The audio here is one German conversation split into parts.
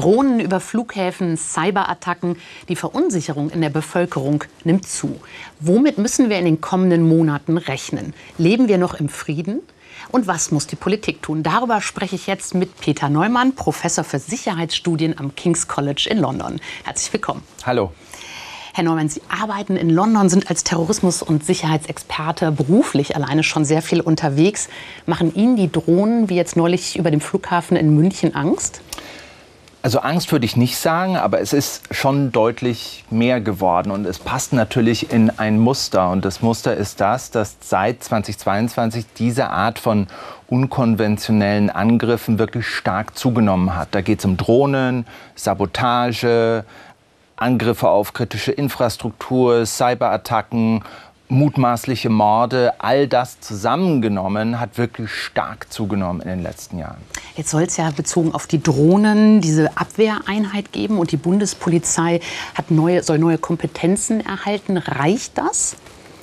Drohnen über Flughäfen, Cyberattacken, die Verunsicherung in der Bevölkerung nimmt zu. Womit müssen wir in den kommenden Monaten rechnen? Leben wir noch im Frieden? Und was muss die Politik tun? Darüber spreche ich jetzt mit Peter Neumann, Professor für Sicherheitsstudien am King's College in London. Herzlich willkommen. Hallo. Herr Neumann, Sie arbeiten in London, sind als Terrorismus- und Sicherheitsexperte beruflich alleine schon sehr viel unterwegs. Machen Ihnen die Drohnen, wie jetzt neulich über dem Flughafen in München, Angst? Also Angst würde ich nicht sagen, aber es ist schon deutlich mehr geworden. Und es passt natürlich in ein Muster. Und das Muster ist das, dass seit 2022 diese Art von unkonventionellen Angriffen wirklich stark zugenommen hat. Da geht es um Drohnen, Sabotage, Angriffe auf kritische Infrastruktur, Cyberattacken, mutmaßliche Morde. All das zusammengenommen hat wirklich stark zugenommen in den letzten Jahren. Jetzt soll es ja bezogen auf die Drohnen diese Abwehreinheit geben und die Bundespolizei soll neue Kompetenzen erhalten. Reicht das?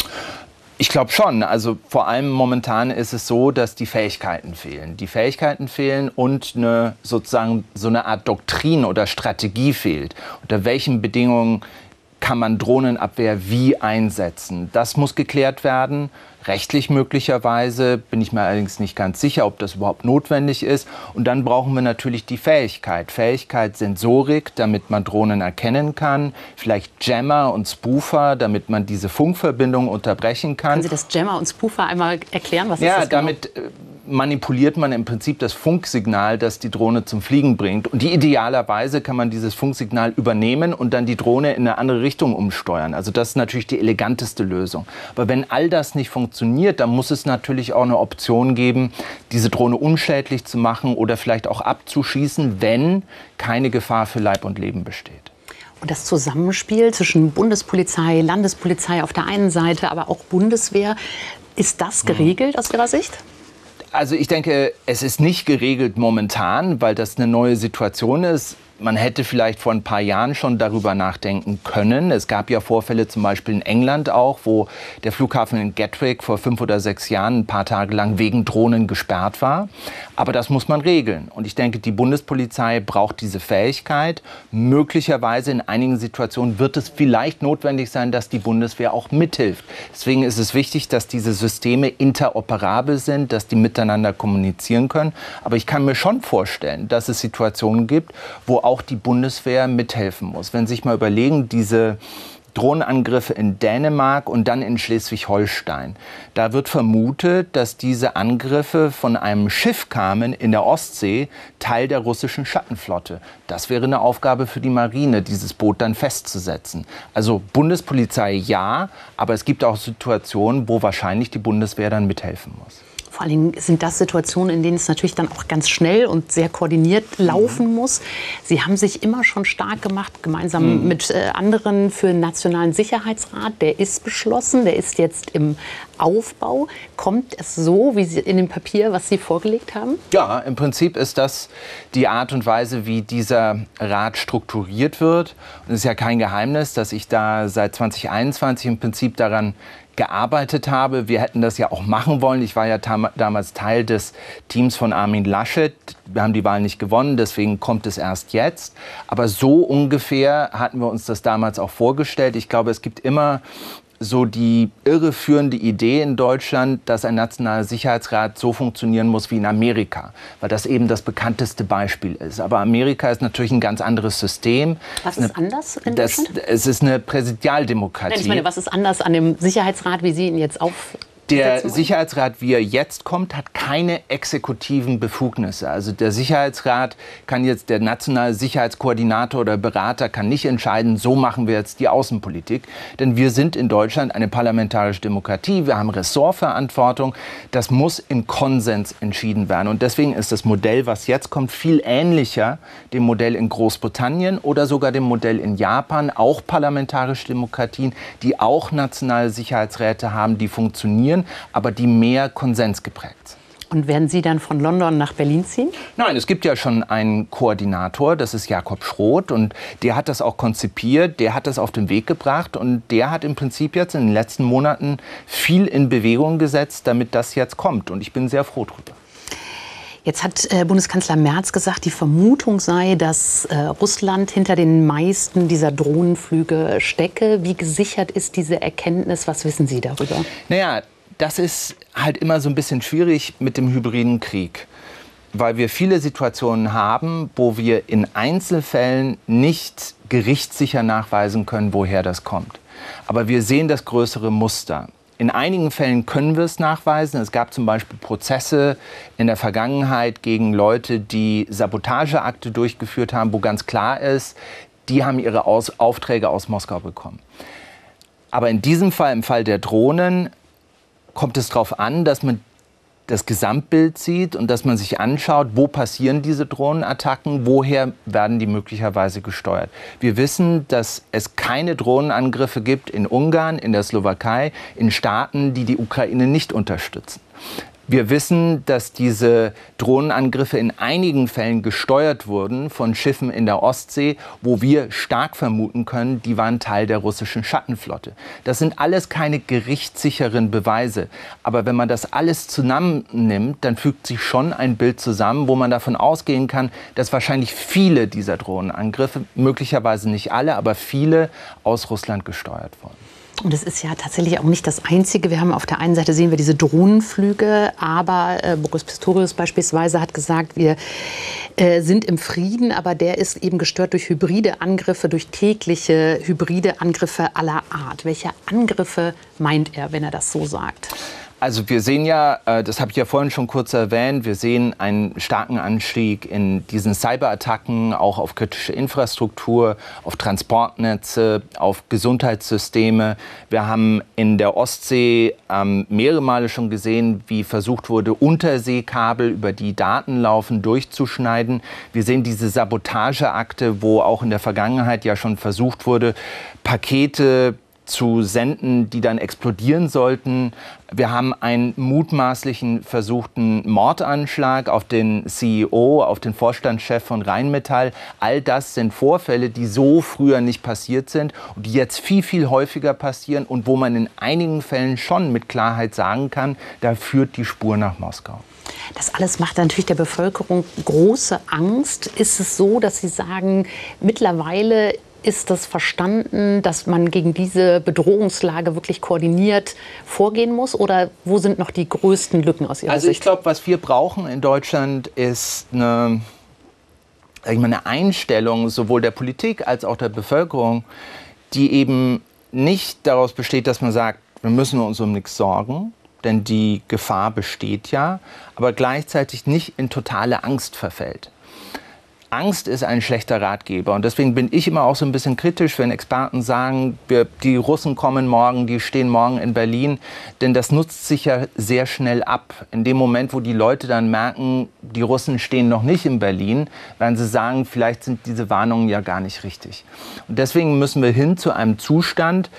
Ich glaube schon. Also vor allem momentan ist es so, dass die Fähigkeiten fehlen. Die Fähigkeiten fehlen und sozusagen so eine Art Doktrin oder Strategie fehlt. Unter welchen Bedingungen kann man Drohnenabwehr wie einsetzen? Das muss geklärt werden. Rechtlich möglicherweise, bin ich mir allerdings nicht ganz sicher, ob das überhaupt notwendig ist. Und dann brauchen wir natürlich die Fähigkeit. Sensorik, damit man Drohnen erkennen kann. Vielleicht Jammer und Spoofer, damit man diese Funkverbindung unterbrechen kann. Können Sie das Jammer und Spoofer einmal erklären? Was ist das genau? Damit manipuliert man im Prinzip das Funksignal, das die Drohne zum Fliegen bringt. Und idealerweise kann man dieses Funksignal übernehmen und dann die Drohne in eine andere Richtung umsteuern. Also das ist natürlich die eleganteste Lösung. Aber wenn all das nicht funktioniert, dann muss es natürlich auch eine Option geben, diese Drohne unschädlich zu machen oder vielleicht auch abzuschießen, wenn keine Gefahr für Leib und Leben besteht. Und das Zusammenspiel zwischen Bundespolizei, Landespolizei auf der einen Seite, aber auch Bundeswehr, ist das geregelt aus Ihrer Sicht? Also ich denke, es ist nicht geregelt momentan, weil das eine neue Situation ist. Man hätte vielleicht vor ein paar Jahren schon darüber nachdenken können. Es gab ja Vorfälle zum Beispiel in England auch, wo der Flughafen in Gatwick vor 5 oder 6 Jahren ein paar Tage lang wegen Drohnen gesperrt war. Aber das muss man regeln. Und ich denke, die Bundespolizei braucht diese Fähigkeit. Möglicherweise in einigen Situationen wird es vielleicht notwendig sein, dass die Bundeswehr auch mithilft. Deswegen ist es wichtig, dass diese Systeme interoperabel sind, dass die miteinander kommunizieren können. Aber ich kann mir schon vorstellen, dass es Situationen gibt, wo auch die Bundeswehr mithelfen muss. Wenn Sie sich mal überlegen, diese Drohnenangriffe in Dänemark und dann in Schleswig-Holstein. Da wird vermutet, dass diese Angriffe von einem Schiff kamen in der Ostsee, Teil der russischen Schattenflotte. Das wäre eine Aufgabe für die Marine, dieses Boot dann festzusetzen. Also Bundespolizei ja, aber es gibt auch Situationen, wo wahrscheinlich die Bundeswehr dann mithelfen muss. Vor allem sind das Situationen, in denen es natürlich dann auch ganz schnell und sehr koordiniert laufen muss. Sie haben sich immer schon stark gemacht, gemeinsam mit anderen, für den Nationalen Sicherheitsrat. Der ist beschlossen, der ist jetzt im Aufbau. Kommt es so, wie Sie in dem Papier, was Sie vorgelegt haben? Ja, im Prinzip ist das die Art und Weise, wie dieser Rat strukturiert wird. Und es ist ja kein Geheimnis, dass ich da seit 2021 im Prinzip daran gearbeitet habe. Wir hätten das ja auch machen wollen. Ich war ja damals Teil des Teams von Armin Laschet. Wir haben die Wahl nicht gewonnen, deswegen kommt es erst jetzt. Aber so ungefähr hatten wir uns das damals auch vorgestellt. Ich glaube, es gibt immer so die irreführende Idee in Deutschland, dass ein nationaler Sicherheitsrat so funktionieren muss wie in Amerika, weil das eben das bekannteste Beispiel ist. Aber Amerika ist natürlich ein ganz anderes System. Was ist anders in Deutschland? Es ist eine Präsidialdemokratie. Nein, ich meine, was ist anders an dem Sicherheitsrat, wie Sie ihn jetzt Der Sicherheitsrat, wie er jetzt kommt, hat keine exekutiven Befugnisse. Also der Sicherheitsrat kann jetzt, der nationale Sicherheitskoordinator oder Berater kann nicht entscheiden, so machen wir jetzt die Außenpolitik. Denn wir sind in Deutschland eine parlamentarische Demokratie, wir haben Ressortverantwortung. Das muss in Konsens entschieden werden. Und deswegen ist das Modell, was jetzt kommt, viel ähnlicher dem Modell in Großbritannien oder sogar dem Modell in Japan. Auch parlamentarische Demokratien, die auch nationale Sicherheitsräte haben, die funktionieren, aber die mehr Konsens geprägt sind. Und werden Sie dann von London nach Berlin ziehen? Nein, es gibt ja schon einen Koordinator, das ist Jakob Schroth, und der hat das auch konzipiert, der hat das auf den Weg gebracht und der hat im Prinzip jetzt in den letzten Monaten viel in Bewegung gesetzt, damit das jetzt kommt, und ich bin sehr froh drüber. Jetzt hat Bundeskanzler Merz gesagt, die Vermutung sei, dass Russland hinter den meisten dieser Drohnenflüge stecke. Wie gesichert ist diese Erkenntnis? Was wissen Sie darüber? Naja, das ist halt immer so ein bisschen schwierig mit dem hybriden Krieg, weil wir viele Situationen haben, wo wir in Einzelfällen nicht gerichtssicher nachweisen können, woher das kommt. Aber wir sehen das größere Muster. In einigen Fällen können wir es nachweisen. Es gab zum Beispiel Prozesse in der Vergangenheit gegen Leute, die Sabotageakte durchgeführt haben, wo ganz klar ist, die haben ihre Aufträge aus Moskau bekommen. Aber in diesem Fall, im Fall der Drohnen, kommt es darauf an, dass man das Gesamtbild sieht und dass man sich anschaut, wo passieren diese Drohnenattacken, woher werden die möglicherweise gesteuert. Wir wissen, dass es keine Drohnenangriffe gibt in Ungarn, in der Slowakei, in Staaten, die die Ukraine nicht unterstützen. Wir wissen, dass diese Drohnenangriffe in einigen Fällen gesteuert wurden von Schiffen in der Ostsee, wo wir stark vermuten können, die waren Teil der russischen Schattenflotte. Das sind alles keine gerichtssicheren Beweise. Aber wenn man das alles zusammennimmt, dann fügt sich schon ein Bild zusammen, wo man davon ausgehen kann, dass wahrscheinlich viele dieser Drohnenangriffe, möglicherweise nicht alle, aber viele aus Russland gesteuert wurden. Und es ist ja tatsächlich auch nicht das Einzige. Wir haben auf der einen Seite sehen wir diese Drohnenflüge, aber Boris Pistorius beispielsweise hat gesagt, wir sind im Frieden, aber der ist eben gestört durch hybride Angriffe, durch tägliche hybride Angriffe aller Art. Welche Angriffe meint er, wenn er das so sagt? Also wir sehen ja, das habe ich ja vorhin schon kurz erwähnt, wir sehen einen starken Anstieg in diesen Cyberattacken, auch auf kritische Infrastruktur, auf Transportnetze, auf Gesundheitssysteme. Wir haben in der Ostsee mehrere Male schon gesehen, wie versucht wurde, Unterseekabel, über die Daten laufen, durchzuschneiden. Wir sehen diese Sabotageakte, wo auch in der Vergangenheit ja schon versucht wurde, Pakete zu senden, die dann explodieren sollten. Wir haben einen mutmaßlichen versuchten Mordanschlag auf den CEO, auf den Vorstandschef von Rheinmetall. All das sind Vorfälle, die so früher nicht passiert sind und die jetzt viel, viel häufiger passieren und wo man in einigen Fällen schon mit Klarheit sagen kann, da führt die Spur nach Moskau. Das alles macht natürlich der Bevölkerung große Angst. Ist es so, dass Sie sagen, mittlerweile ist das verstanden, dass man gegen diese Bedrohungslage wirklich koordiniert vorgehen muss? Oder wo sind noch die größten Lücken aus Ihrer Sicht? Also ich glaube, was wir brauchen in Deutschland ist eine Einstellung sowohl der Politik als auch der Bevölkerung, die eben nicht daraus besteht, dass man sagt, wir müssen uns um nichts sorgen, denn die Gefahr besteht ja, aber gleichzeitig nicht in totale Angst verfällt. Angst ist ein schlechter Ratgeber und deswegen bin ich immer auch so ein bisschen kritisch, wenn Experten sagen, die Russen kommen morgen, die stehen morgen in Berlin, denn das nutzt sich ja sehr schnell ab. In dem Moment, wo die Leute dann merken, die Russen stehen noch nicht in Berlin, werden sie sagen, vielleicht sind diese Warnungen ja gar nicht richtig. Und deswegen müssen wir hin zu einem Zustand,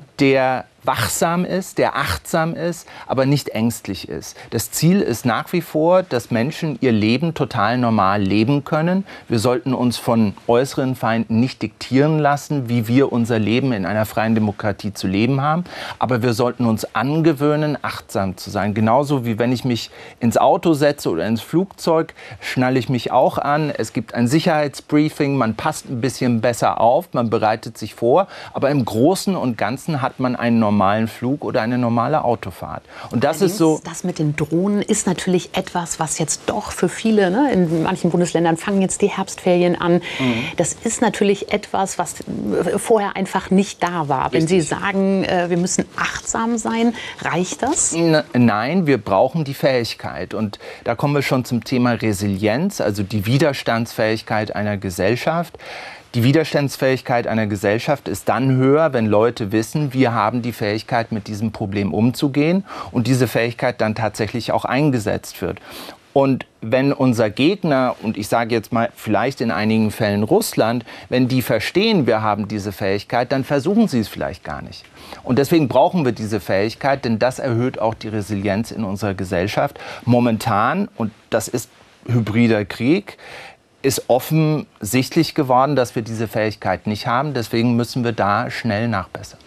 der wachsam ist, der achtsam ist, aber nicht ängstlich ist. Das Ziel ist nach wie vor, dass Menschen ihr Leben total normal leben können. Wir sollten uns von äußeren Feinden nicht diktieren lassen, wie wir unser Leben in einer freien Demokratie zu leben haben. Aber wir sollten uns angewöhnen, achtsam zu sein. Genauso wie wenn ich mich ins Auto setze oder ins Flugzeug, schnalle ich mich auch an. Es gibt ein Sicherheitsbriefing, man passt ein bisschen besser auf, man bereitet sich vor. Aber im Großen und Ganzen hat man einen normalen Flug oder eine normale Autofahrt. Und das ist so. Das mit den Drohnen ist natürlich etwas, was jetzt doch für viele, ne, in manchen Bundesländern fangen jetzt die Herbstferien an. Das ist natürlich etwas, was vorher einfach nicht da war. Wenn Sie sagen, wir müssen achtsam sein, reicht das? Nein, wir brauchen die Fähigkeit. Und da kommen wir schon zum Thema Resilienz, also die Widerstandsfähigkeit einer Gesellschaft. Die Widerstandsfähigkeit einer Gesellschaft ist dann höher, wenn Leute wissen, wir haben die Fähigkeit, mit diesem Problem umzugehen und diese Fähigkeit dann tatsächlich auch eingesetzt wird. Und wenn unser Gegner, und ich sage jetzt mal vielleicht in einigen Fällen Russland, wenn die verstehen, wir haben diese Fähigkeit, dann versuchen sie es vielleicht gar nicht. Und deswegen brauchen wir diese Fähigkeit, denn das erhöht auch die Resilienz in unserer Gesellschaft. Momentan, und das ist hybrider Krieg, ist offensichtlich geworden, dass wir diese Fähigkeit nicht haben. Deswegen müssen wir da schnell nachbessern.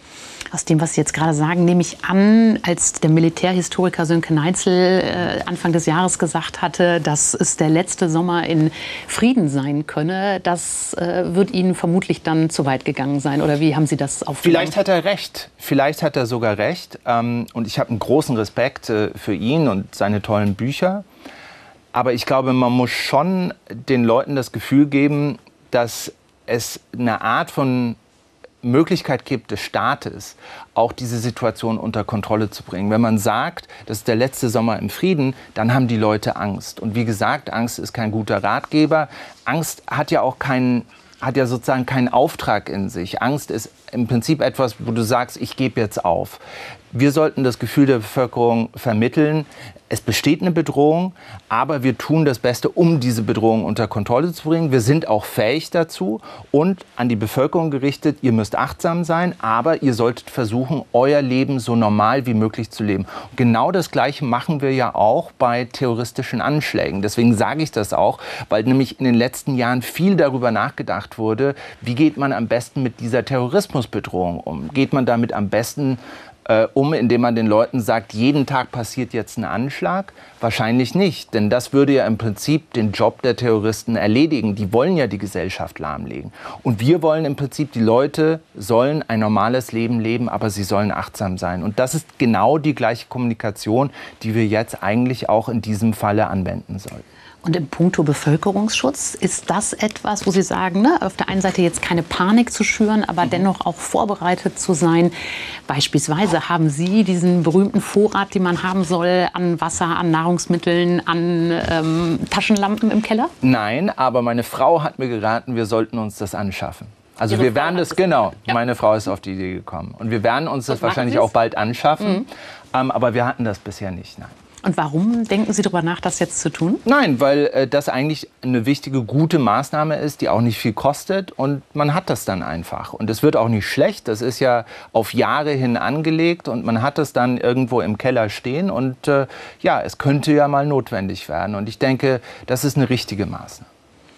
Aus dem, was Sie jetzt gerade sagen, nehme ich an, als der Militärhistoriker Sönke Neitzel Anfang des Jahres gesagt hatte, dass es der letzte Sommer in Frieden sein könne, das wird Ihnen vermutlich dann zu weit gegangen sein. Oder wie haben Sie das aufgenommen? Vielleicht hat er recht. Vielleicht hat er sogar recht. Und ich habe einen großen Respekt für ihn und seine tollen Bücher. Aber ich glaube, man muss schon den Leuten das Gefühl geben, dass es eine Art von Möglichkeit gibt des Staates, auch diese Situation unter Kontrolle zu bringen. Wenn man sagt, das ist der letzte Sommer im Frieden, dann haben die Leute Angst. Und wie gesagt, Angst ist kein guter Ratgeber. Angst hat ja sozusagen keinen Auftrag in sich. Angst ist im Prinzip etwas, wo du sagst, ich gebe jetzt auf. Wir sollten das Gefühl der Bevölkerung vermitteln, es besteht eine Bedrohung, aber wir tun das Beste, um diese Bedrohung unter Kontrolle zu bringen. Wir sind auch fähig dazu und an die Bevölkerung gerichtet, ihr müsst achtsam sein, aber ihr solltet versuchen, euer Leben so normal wie möglich zu leben. Und genau das Gleiche machen wir ja auch bei terroristischen Anschlägen. Deswegen sage ich das auch, weil nämlich in den letzten Jahren viel darüber nachgedacht wurde, wie geht man am besten mit dieser Terrorismusbedrohung um? Geht man damit am besten indem man den Leuten sagt, jeden Tag passiert jetzt ein Anschlag? Wahrscheinlich nicht, denn das würde ja im Prinzip den Job der Terroristen erledigen. Die wollen ja die Gesellschaft lahmlegen. Und wir wollen im Prinzip, die Leute sollen ein normales Leben leben, aber sie sollen achtsam sein. Und das ist genau die gleiche Kommunikation, die wir jetzt eigentlich auch in diesem Falle anwenden sollten. Und im Punkto Bevölkerungsschutz, ist das etwas, wo Sie sagen, ne, auf der einen Seite jetzt keine Panik zu schüren, aber dennoch auch vorbereitet zu sein? Beispielsweise haben Sie diesen berühmten Vorrat, den man haben soll, an Wasser, an Nahrungsmitteln, an Taschenlampen im Keller? Nein, aber meine Frau hat mir geraten, wir sollten uns das anschaffen. Also wir werden das, genau, ja. Meine Frau ist auf die Idee gekommen. Und wir werden uns das wahrscheinlich auch bald anschaffen, aber wir hatten das bisher nicht, nein. Und warum denken Sie darüber nach, das jetzt zu tun? Nein, weil das eigentlich eine wichtige, gute Maßnahme ist, die auch nicht viel kostet. Und man hat das dann einfach. Und es wird auch nicht schlecht. Das ist ja auf Jahre hin angelegt. Und man hat das dann irgendwo im Keller stehen. Und ja, es könnte ja mal notwendig werden. Und ich denke, das ist eine richtige Maßnahme.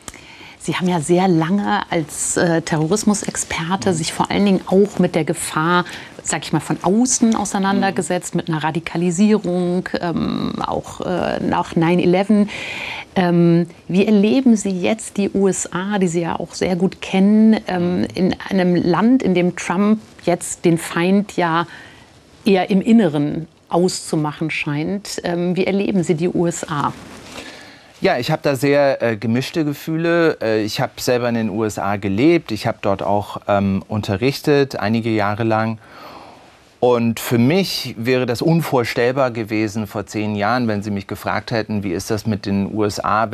Sie haben ja sehr lange als Terrorismusexperte sich vor allen Dingen auch mit der Gefahr, sag ich mal, von außen auseinandergesetzt, mit einer Radikalisierung, auch nach 9/11. Wie erleben Sie jetzt die USA, die Sie ja auch sehr gut kennen, in einem Land, in dem Trump jetzt den Feind ja eher im Inneren auszumachen scheint? Wie erleben Sie die USA? Ja, ich habe da sehr gemischte Gefühle. Ich habe selber in den USA gelebt. Ich habe dort auch unterrichtet, einige Jahre lang. Und für mich wäre das unvorstellbar gewesen vor 10 Jahren, wenn Sie mich gefragt hätten, wie ist das mit den USA,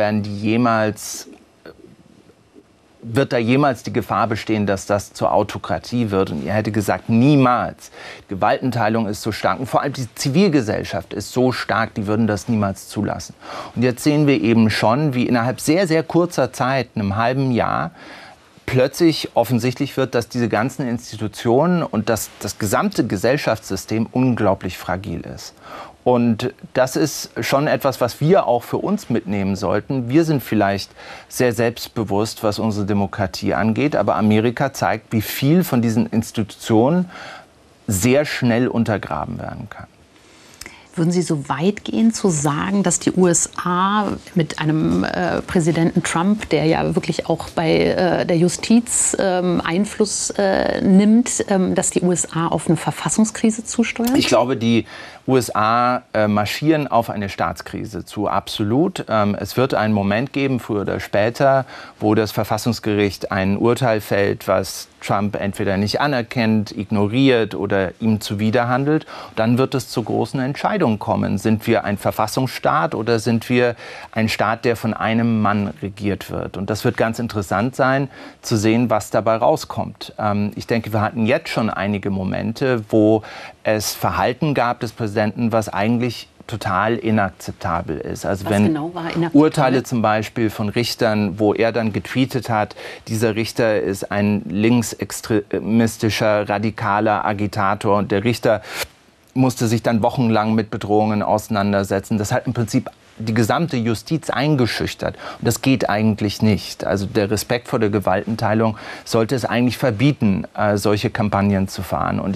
wird da jemals die Gefahr bestehen, dass das zur Autokratie wird? Und ihr hätte gesagt, niemals. Die Gewaltenteilung ist so stark und vor allem die Zivilgesellschaft ist so stark, die würden das niemals zulassen. Und jetzt sehen wir eben schon, wie innerhalb sehr, sehr kurzer Zeit, einem halben Jahr, plötzlich offensichtlich wird, dass diese ganzen Institutionen und das gesamte Gesellschaftssystem unglaublich fragil ist. Und das ist schon etwas, was wir auch für uns mitnehmen sollten. Wir sind vielleicht sehr selbstbewusst, was unsere Demokratie angeht, aber Amerika zeigt, wie viel von diesen Institutionen sehr schnell untergraben werden kann. Würden Sie so weit gehen zu sagen, dass die USA mit einem Präsidenten Trump, der ja wirklich auch bei der Justiz Einfluss nimmt, dass die USA auf eine Verfassungskrise zusteuern? Ich glaube, die USA marschieren auf eine Staatskrise zu, absolut. Es wird einen Moment geben, früher oder später, wo das Verfassungsgericht ein Urteil fällt, was Trump entweder nicht anerkennt, ignoriert oder ihm zuwiderhandelt. Dann wird es zu großen Entscheidungen kommen. Sind wir ein Verfassungsstaat oder sind wir ein Staat, der von einem Mann regiert wird? Und das wird ganz interessant sein, zu sehen, was dabei rauskommt. Ich denke, wir hatten jetzt schon einige Momente, wo es Verhalten gab des Präsidenten, was eigentlich total inakzeptabel ist. Also wenn genau Urteile zum Beispiel von Richtern, wo er dann getweetet hat, dieser Richter ist ein linksextremistischer, radikaler Agitator und der Richter musste sich dann wochenlang mit Bedrohungen auseinandersetzen. Das hat im Prinzip die gesamte Justiz eingeschüchtert. Und das geht eigentlich nicht. Also der Respekt vor der Gewaltenteilung sollte es eigentlich verbieten, solche Kampagnen zu fahren. Und ich habe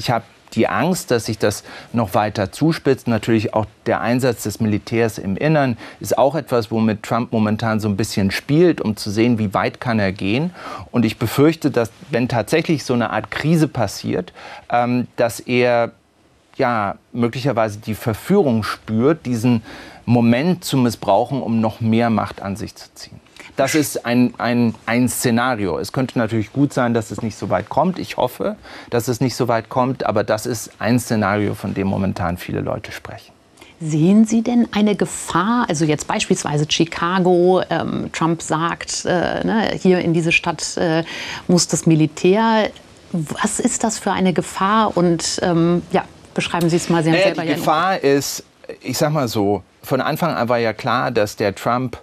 die Angst, dass sich das noch weiter zuspitzt. Natürlich auch der Einsatz des Militärs im Innern ist auch etwas, womit Trump momentan so ein bisschen spielt, um zu sehen, wie weit kann er gehen. Und ich befürchte, dass, wenn tatsächlich so eine Art Krise passiert, dass er möglicherweise die Verführung spürt, diesen Moment zu missbrauchen, um noch mehr Macht an sich zu ziehen. Das ist ein Szenario. Es könnte natürlich gut sein, dass es nicht so weit kommt. Ich hoffe, dass es nicht so weit kommt. Aber das ist ein Szenario, von dem momentan viele Leute sprechen. Sehen Sie denn eine Gefahr, also jetzt beispielsweise Chicago, Trump sagt, hier in diese Stadt muss das Militär. Was ist das für eine Gefahr? Und beschreiben Sie es mal. Sie haben selber die Gefahr ist, ich sag mal so, von Anfang an war ja klar, dass der Trump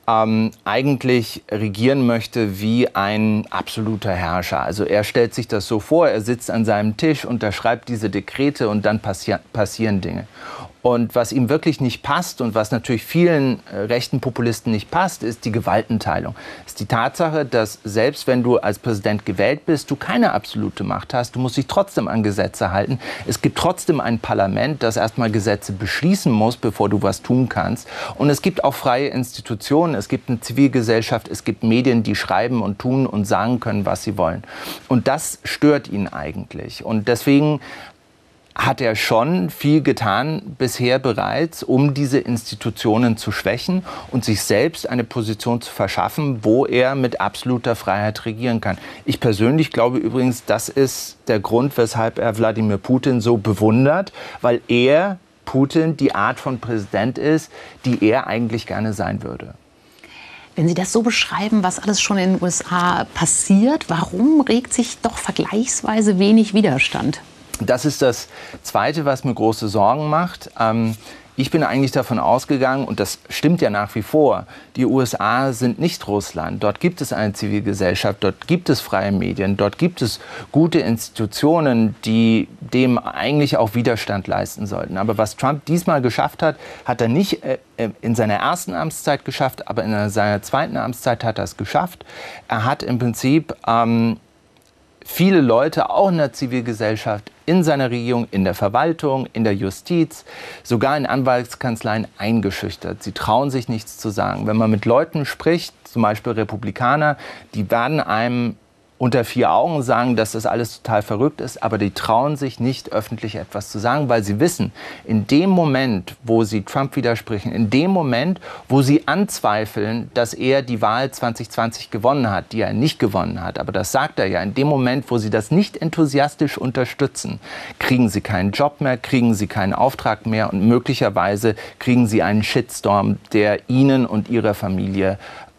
eigentlich regieren möchte wie ein absoluter Herrscher. Also er stellt sich das so vor, er sitzt an seinem Tisch, unterschreibt diese Dekrete und dann passieren Dinge. Und was ihm wirklich nicht passt und was natürlich vielen rechten Populisten nicht passt, ist die Gewaltenteilung. Ist die Tatsache, dass selbst wenn du als Präsident gewählt bist, du keine absolute Macht hast. Du musst dich trotzdem an Gesetze halten. Es gibt trotzdem ein Parlament, das erstmal Gesetze beschließen muss, bevor du was tun kannst. Und es gibt auch freie Institutionen. Es gibt eine Zivilgesellschaft. Es gibt Medien, die schreiben und tun und sagen können, was sie wollen. Und das stört ihn eigentlich. Und deswegen hat er schon viel getan bisher bereits, um diese Institutionen zu schwächen und sich selbst eine Position zu verschaffen, wo er mit absoluter Freiheit regieren kann. Ich persönlich glaube übrigens, das ist der Grund, weshalb er Wladimir Putin so bewundert, weil er, Putin, die Art von Präsident ist, die er eigentlich gerne sein würde. Wenn Sie das so beschreiben, was alles schon in den USA passiert, warum regt sich doch vergleichsweise wenig Widerstand? Das ist das Zweite, was mir große Sorgen macht. Ich bin eigentlich davon ausgegangen, und das stimmt ja nach wie vor, die USA sind nicht Russland. Dort gibt es eine Zivilgesellschaft, dort gibt es freie Medien, dort gibt es gute Institutionen, die dem eigentlich auch Widerstand leisten sollten. Aber was Trump diesmal geschafft hat, hat er nicht in seiner ersten Amtszeit geschafft, aber in seiner zweiten Amtszeit hat er es geschafft. Er hat im Prinzip viele Leute, auch in der Zivilgesellschaft, in seiner Regierung, in der Verwaltung, in der Justiz, sogar in Anwaltskanzleien eingeschüchtert. Sie trauen sich nichts zu sagen. Wenn man mit Leuten spricht, zum Beispiel Republikaner, die werden einem unter vier Augen sagen, dass das alles total verrückt ist, aber die trauen sich nicht, öffentlich etwas zu sagen, weil sie wissen, in dem Moment, wo sie Trump widersprechen, in dem Moment, wo sie anzweifeln, dass er die Wahl 2020 gewonnen hat, die er nicht gewonnen hat, aber das sagt er ja, in dem Moment, wo sie das nicht enthusiastisch unterstützen, kriegen sie keinen Job mehr, kriegen sie keinen Auftrag mehr und möglicherweise kriegen sie einen Shitstorm, der ihnen und ihrer Familie,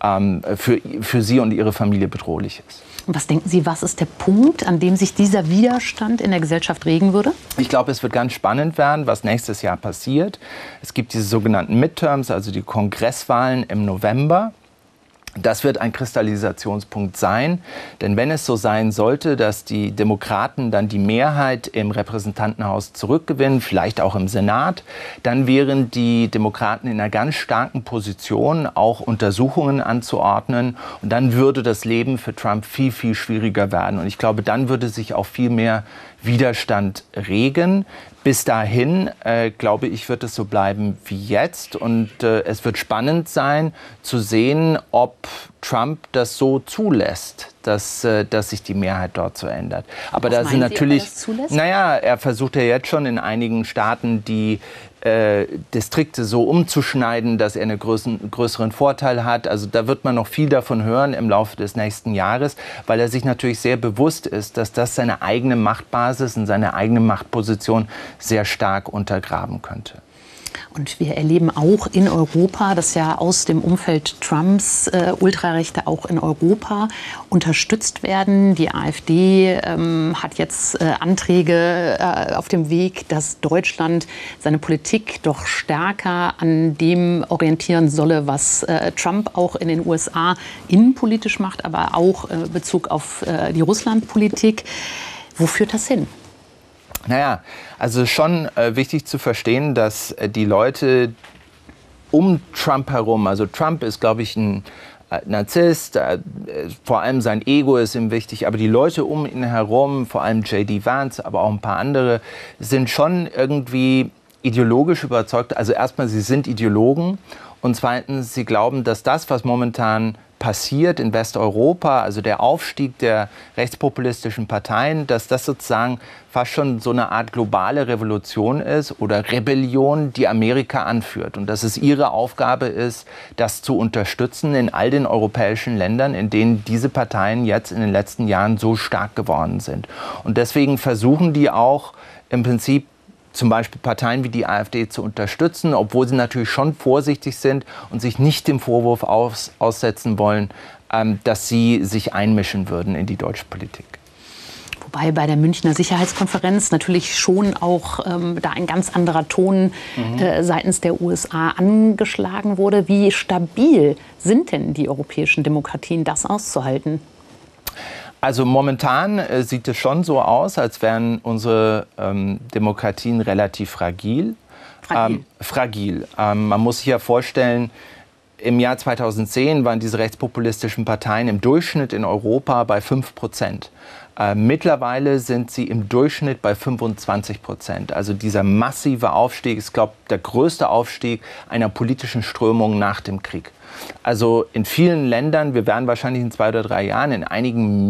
für sie und ihre Familie bedrohlich ist. Und was denken Sie, was ist der Punkt, an dem sich dieser Widerstand in der Gesellschaft regen würde? Ich glaube, es wird ganz spannend werden, was nächstes Jahr passiert. Es gibt diese sogenannten Midterms, also die Kongresswahlen im November. Das wird ein Kristallisationspunkt sein, denn wenn es so sein sollte, dass die Demokraten dann die Mehrheit im Repräsentantenhaus zurückgewinnen, vielleicht auch im Senat, dann wären die Demokraten in einer ganz starken Position, auch Untersuchungen anzuordnen. Und dann würde das Leben für Trump viel, viel schwieriger werden. Und ich glaube, dann würde sich auch viel mehr Widerstand regen. Bis dahin, glaube ich, wird es so bleiben wie jetzt. Und es wird spannend sein, zu sehen, ob Trump das so zulässt, dass sich die Mehrheit dort so ändert. Aber da sind natürlich, er versucht ja jetzt schon in einigen Staaten die Distrikte so umzuschneiden, dass er einen größeren Vorteil hat. Also da wird man noch viel davon hören im Laufe des nächsten Jahres, weil er sich natürlich sehr bewusst ist, dass das seine eigene Machtbasis und seine eigene Machtposition sehr stark untergraben könnte. Und wir erleben auch in Europa, dass ja aus dem Umfeld Trumps Ultrarechte auch in Europa unterstützt werden. Die AfD hat jetzt Anträge auf dem Weg, dass Deutschland seine Politik doch stärker an dem orientieren solle, was Trump auch in den USA innenpolitisch macht, aber auch in Bezug auf die Russlandpolitik. Wo führt das hin? Naja, also schon wichtig zu verstehen, dass die Leute um Trump herum, also Trump ist, glaube ich, ein Narzisst, vor allem sein Ego ist ihm wichtig, aber die Leute um ihn herum, vor allem J.D. Vance, aber auch ein paar andere, sind schon irgendwie ideologisch überzeugt. Also erstmal, sie sind Ideologen und zweitens, sie glauben, dass das, was momentan passiert in Westeuropa, also der Aufstieg der rechtspopulistischen Parteien, dass das sozusagen fast schon so eine Art globale Revolution ist oder Rebellion, die Amerika anführt. Und dass es ihre Aufgabe ist, das zu unterstützen in all den europäischen Ländern, in denen diese Parteien jetzt in den letzten Jahren so stark geworden sind. Und deswegen versuchen die auch im Prinzip zum Beispiel Parteien wie die AfD zu unterstützen, obwohl sie natürlich schon vorsichtig sind und sich nicht dem Vorwurf aussetzen wollen, dass sie sich einmischen würden in die deutsche Politik. Wobei bei der Münchner Sicherheitskonferenz natürlich schon auch da ein ganz anderer Ton seitens der USA angeschlagen wurde. Wie stabil sind denn die europäischen Demokratien, das auszuhalten? Also momentan sieht es schon so aus, wären unsere Demokratien relativ fragil. Fragil. Man muss sich ja vorstellen, im Jahr 2010 waren diese rechtspopulistischen Parteien im Durchschnitt in Europa bei 5%. Mittlerweile sind sie im Durchschnitt bei 25%. Also dieser massive Aufstieg ist, glaube ich, der größte Aufstieg einer politischen Strömung nach dem Krieg. Also in vielen Ländern, wir werden wahrscheinlich in 2 oder 3 Jahren in einigen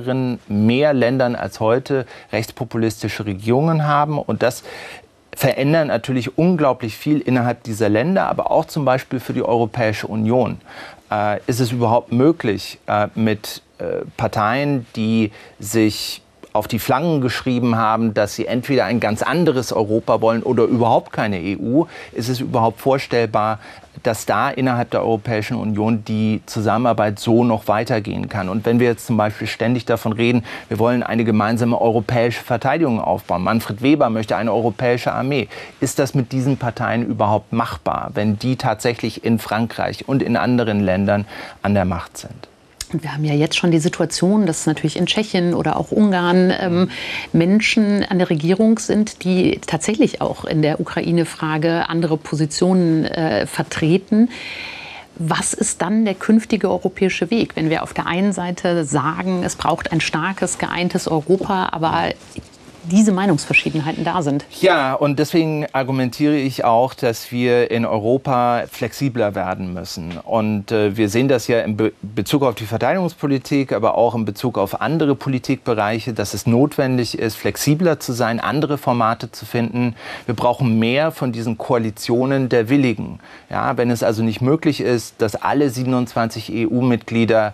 mehr Ländern als heute rechtspopulistische Regierungen haben. Und das verändert natürlich unglaublich viel innerhalb dieser Länder, aber auch zum Beispiel für die Europäische Union. Ist es überhaupt möglich, mit Parteien, die sich auf die Flanken geschrieben haben, dass sie entweder ein ganz anderes Europa wollen oder überhaupt keine EU, ist es überhaupt vorstellbar, dass da innerhalb der Europäischen Union die Zusammenarbeit so noch weitergehen kann. Und wenn wir jetzt zum Beispiel ständig davon reden, wir wollen eine gemeinsame europäische Verteidigung aufbauen, Manfred Weber möchte eine europäische Armee, ist das mit diesen Parteien überhaupt machbar, wenn die tatsächlich in Frankreich und in anderen Ländern an der Macht sind? Und wir haben ja jetzt schon die Situation, dass natürlich in Tschechien oder auch Ungarn Menschen an der Regierung sind, die tatsächlich auch in der Ukraine-Frage andere Positionen vertreten. Was ist dann der künftige europäische Weg, wenn wir auf der einen Seite sagen, es braucht ein starkes, geeintes Europa, aber diese Meinungsverschiedenheiten da sind? Ja, und deswegen argumentiere ich auch, dass wir in Europa flexibler werden müssen. Und wir sehen das ja in Bezug auf die Verteidigungspolitik, aber auch in Bezug auf andere Politikbereiche, dass es notwendig ist, flexibler zu sein, andere Formate zu finden. Wir brauchen mehr von diesen Koalitionen der Willigen. Ja, wenn es also nicht möglich ist, dass alle 27 EU-Mitglieder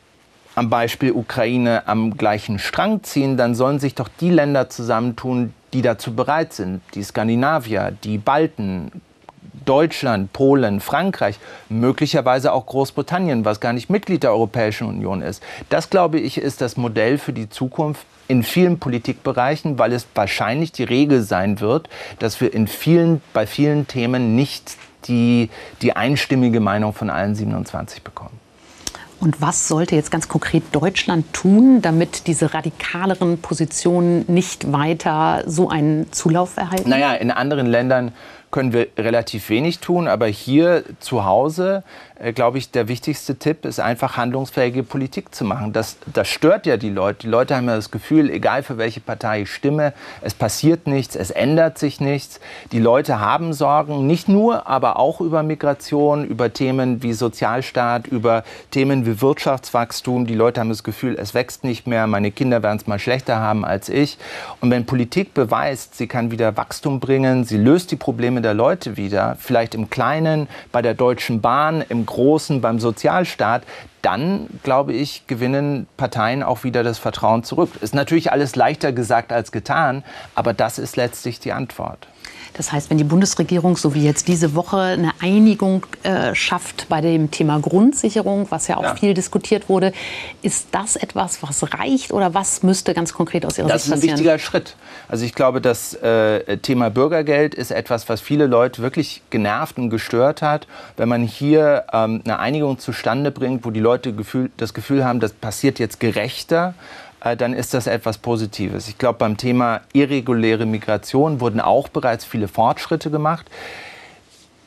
am Beispiel Ukraine am gleichen Strang ziehen, dann sollen sich doch die Länder zusammentun, die dazu bereit sind. Die Skandinavier, die Balten, Deutschland, Polen, Frankreich, möglicherweise auch Großbritannien, was gar nicht Mitglied der Europäischen Union ist. Das, glaube ich, ist das Modell für die Zukunft in vielen Politikbereichen, weil es wahrscheinlich die Regel sein wird, dass wir bei vielen Themen nicht die einstimmige Meinung von allen 27 bekommen. Und was sollte jetzt ganz konkret Deutschland tun, damit diese radikaleren Positionen nicht weiter so einen Zulauf erhalten? Naja, in anderen Ländern können wir relativ wenig tun, aber hier zu Hause, glaube ich, der wichtigste Tipp ist einfach handlungsfähige Politik zu machen. Das stört ja die Leute. Die Leute haben ja das Gefühl, egal für welche Partei ich stimme, es passiert nichts, es ändert sich nichts. Die Leute haben Sorgen, nicht nur, aber auch über Migration, über Themen wie Sozialstaat, über Themen wie Wirtschaftswachstum. Die Leute haben das Gefühl, es wächst nicht mehr, meine Kinder werden es mal schlechter haben als ich. Und wenn Politik beweist, sie kann wieder Wachstum bringen, sie löst die Probleme der Leute wieder, vielleicht im Kleinen, bei der Deutschen Bahn, im Großen, beim Sozialstaat, dann, glaube ich, gewinnen Parteien auch wieder das Vertrauen zurück. Ist natürlich alles leichter gesagt als getan, aber das ist letztlich die Antwort. Das heißt, wenn die Bundesregierung, so wie jetzt diese Woche, eine Einigung schafft bei dem Thema Grundsicherung, was ja auch viel diskutiert wurde, ist das etwas, was reicht oder was müsste ganz konkret aus Ihrer Sicht passieren? Das ist ein wichtiger Schritt. Also ich glaube, das Thema Bürgergeld ist etwas, was viele Leute wirklich genervt und gestört hat. Wenn man hier eine Einigung zustande bringt, wo die Leute das Gefühl haben, das passiert jetzt gerechter, dann ist das etwas Positives. Ich glaube, beim Thema irreguläre Migration wurden auch bereits viele Fortschritte gemacht.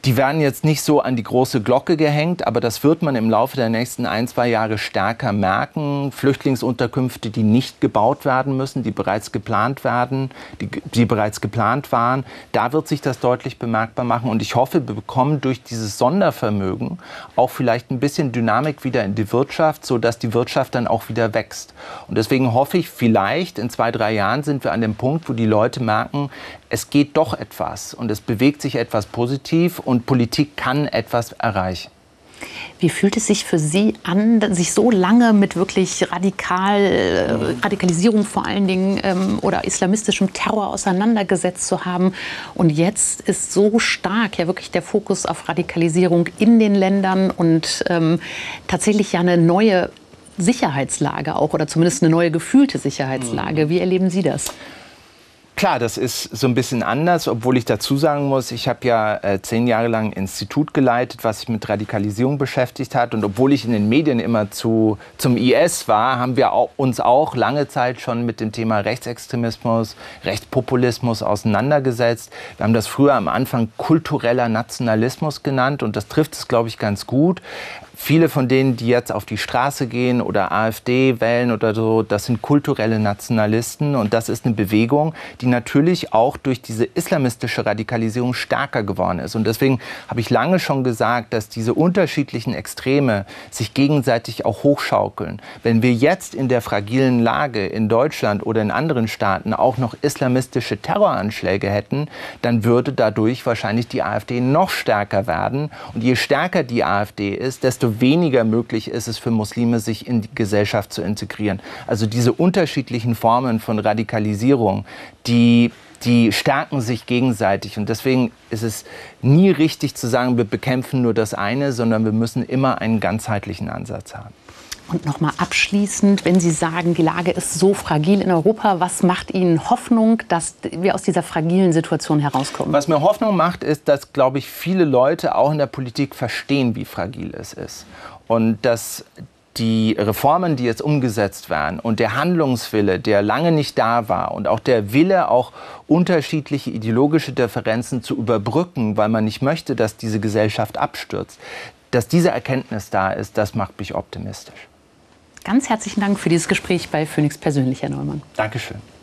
Die werden jetzt nicht so an die große Glocke gehängt, aber das wird man im Laufe der nächsten 1-2 Jahre stärker merken. Flüchtlingsunterkünfte, die nicht gebaut werden müssen, die bereits geplant werden, die bereits geplant waren, da wird sich das deutlich bemerkbar machen. Und ich hoffe, wir bekommen durch dieses Sondervermögen auch vielleicht ein bisschen Dynamik wieder in die Wirtschaft, sodass die Wirtschaft dann auch wieder wächst. Und deswegen hoffe ich, vielleicht in 2-3 Jahren sind wir an dem Punkt, wo die Leute merken, es geht doch etwas und es bewegt sich etwas positiv und Politik kann etwas erreichen. Wie fühlt es sich für Sie an, sich so lange mit wirklich Radikalisierung vor allen Dingen oder islamistischem Terror auseinandergesetzt zu haben? Und jetzt ist so stark ja wirklich der Fokus auf Radikalisierung in den Ländern und tatsächlich ja eine neue Sicherheitslage auch oder zumindest eine neue gefühlte Sicherheitslage. Wie erleben Sie das? Klar, das ist so ein bisschen anders, obwohl ich dazu sagen muss, ich habe ja 10 Jahre lang ein Institut geleitet, was sich mit Radikalisierung beschäftigt hat. Und obwohl ich in den Medien immer zum IS war, haben wir uns auch lange Zeit schon mit dem Thema Rechtsextremismus, Rechtspopulismus auseinandergesetzt. Wir haben das früher am Anfang kultureller Nationalismus genannt und das trifft es, glaube ich, ganz gut. Viele von denen, die jetzt auf die Straße gehen oder AfD wählen oder so, das sind kulturelle Nationalisten. Und das ist eine Bewegung, die natürlich auch durch diese islamistische Radikalisierung stärker geworden ist. Und deswegen habe ich lange schon gesagt, dass diese unterschiedlichen Extreme sich gegenseitig auch hochschaukeln. Wenn wir jetzt in der fragilen Lage in Deutschland oder in anderen Staaten auch noch islamistische Terroranschläge hätten, dann würde dadurch wahrscheinlich die AfD noch stärker werden. Und je stärker die AfD ist, desto weniger möglich ist es für Muslime, sich in die Gesellschaft zu integrieren. Also diese unterschiedlichen Formen von Radikalisierung, die stärken sich gegenseitig. Und deswegen ist es nie richtig zu sagen, wir bekämpfen nur das eine, sondern wir müssen immer einen ganzheitlichen Ansatz haben. Und noch mal abschließend, wenn Sie sagen, die Lage ist so fragil in Europa, was macht Ihnen Hoffnung, dass wir aus dieser fragilen Situation herauskommen? Was mir Hoffnung macht, ist, dass, glaube ich, viele Leute auch in der Politik verstehen, wie fragil es ist. Und dass die Reformen, die jetzt umgesetzt werden und der Handlungswille, der lange nicht da war und auch der Wille, auch unterschiedliche ideologische Differenzen zu überbrücken, weil man nicht möchte, dass diese Gesellschaft abstürzt, dass diese Erkenntnis da ist, das macht mich optimistisch. Ganz herzlichen Dank für dieses Gespräch bei Phoenix Persönlich, Herr Neumann. Dankeschön.